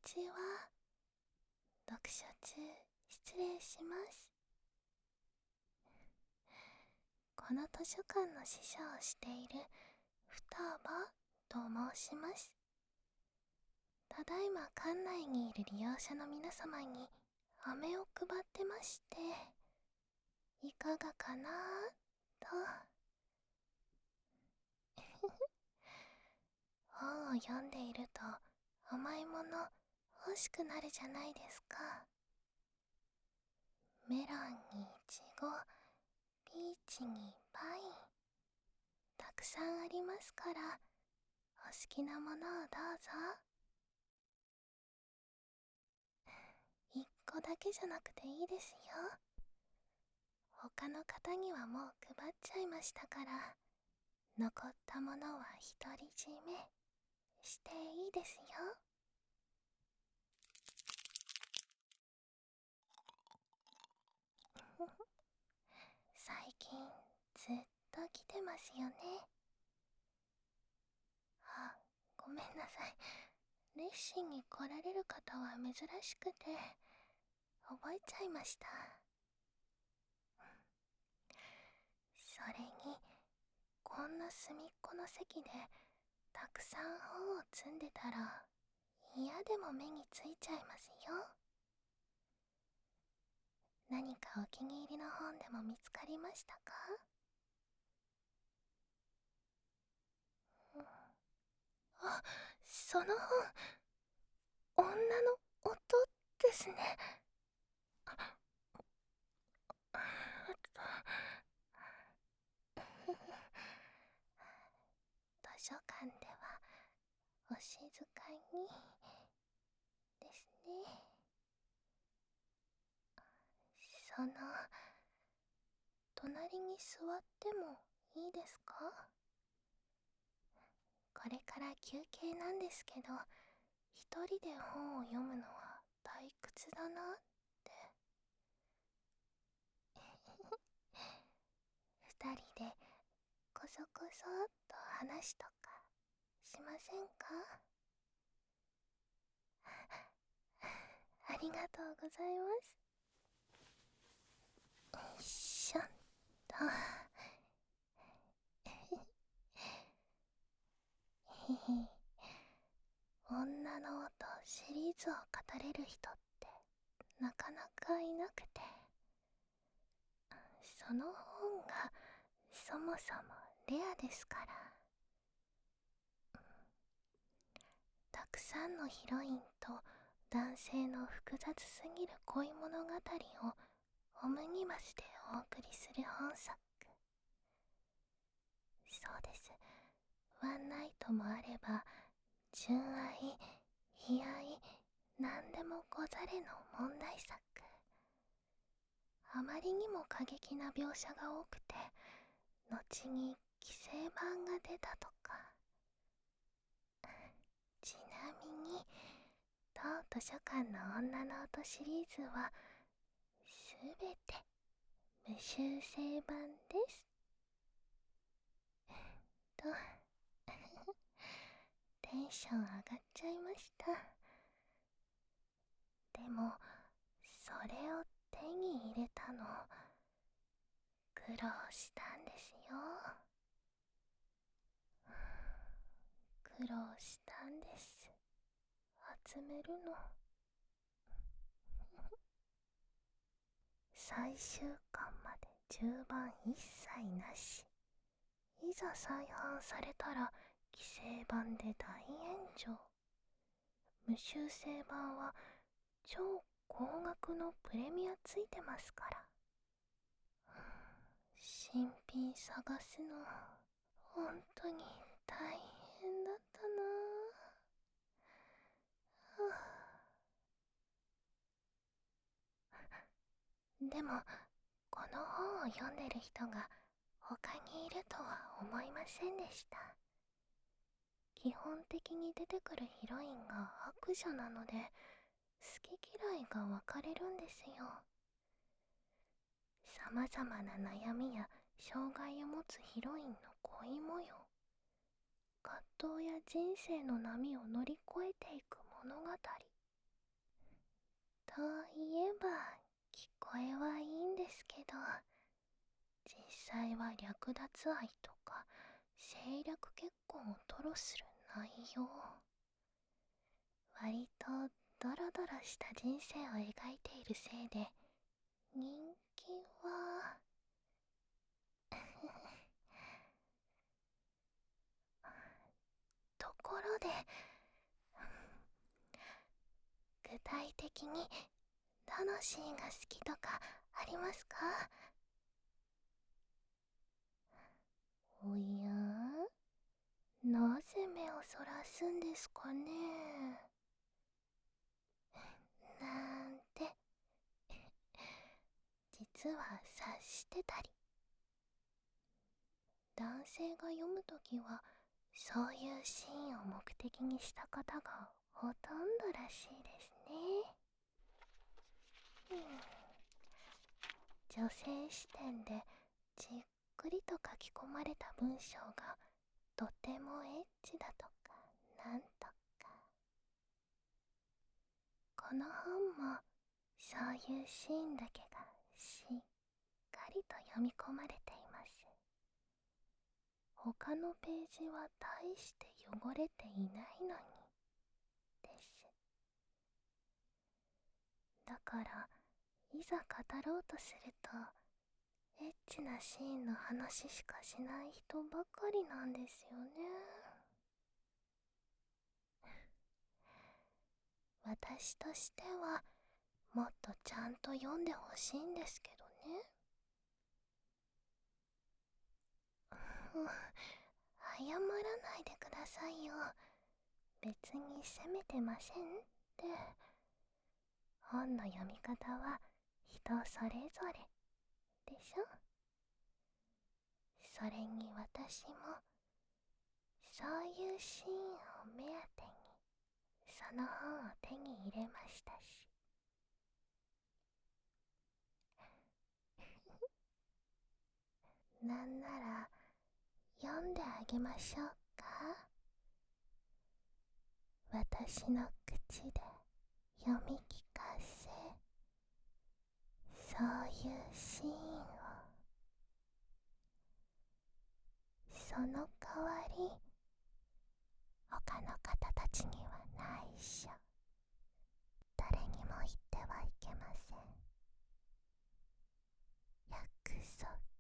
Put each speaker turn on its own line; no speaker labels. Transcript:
ちは。読書中失礼します。この図書館の司書をしている双葉と申します。ただいま館内にいる利用者の皆様に飴を配ってまして、いかがかなと。本を読んでいると甘いもの欲しくなるじゃないですか。メロンにイチゴ、ピーチにパイン、たくさんありますから、お好きなものをどうぞ。一個だけじゃなくていいですよ。他の方にはもう配っちゃいましたから、残ったものは独り占めしていいですよ。最近ずっと来てますよね。あ、ごめんなさい。熱心に来られる方は珍しくて覚えちゃいました。それに、こんな隅っこの席でたくさん本を積んでたら嫌でも目についちゃいますよ。何かお気に入りの本でも見つかりましたか？あ、その本、女の音ですね。図書館ではお静かにですね。その、隣に座ってもいいですか？これから休憩なんですけど、一人で本を読むのは退屈だなって。二人でこそこそっと話とかしませんか？ありがとうございます。よいしょっと。へへ。女の音シリーズを語れる人ってなかなかいなくて、その本がそもそもレアですから。たくさんのヒロインと男性の複雑すぎる恋物語をオムニバスでお送りする本作。そうです。ワンナイトもあれば純愛、悲哀、なんでもござれの問題作。あまりにも過激な描写が多くて、後に規制版が出たとか。ちなみに当図書館の女の音シリーズはすべて無修正版です。とテンション上がっちゃいました。でもそれを手に入れたの苦労したんですよ。苦労したんです、集めるの。最終巻まで10番一切なし。いざ再販されたら規制版で大炎上。無修正版は超高額のプレミアついてますから。新品探すの本当に大変だったなぁ。でもこの本を読んでる人が他にいるとは思いませんでした。基本的に出てくるヒロインが悪女なので好き嫌いが分かれるんですよ。様々な悩みや障害を持つヒロインの恋模様、葛藤や人生の波を乗り越えていく物語。 といえば聞こえはいいんですけど、実際は略奪愛とか政略結婚を吐露する内容、割とドロドロした人生を描いているせいで人気はところで、具体的にどのシーンが好きとかありますか？おや、なぜ目をそらすんですかね。なんて実は察してたり、男性が読むときはそういうシーンを目的にした方がほとんどらしいですね。女性視点でじっくりと書き込まれた文章がとてもエッチだとかなんとか。この本もそういうシーンだけがしっかりと読み込まれています。他のページは大して汚れていないのにです。だからいざ語ろうとするとエッチなシーンの話しかしない人ばかりなんですよね。私としてはもっとちゃんと読んでほしいんですけどね。謝らないでくださいよ。別に責めてませんって。本の読み方は人それぞれでしょ。それに私もそういうシーンを目当てにその本を手に入れましたし。なんなら読んであげましょうか。私の口で読み聞かせ、そういうシーンを。その代わり他の方たちには内緒。誰にも言ってはいけません。約束。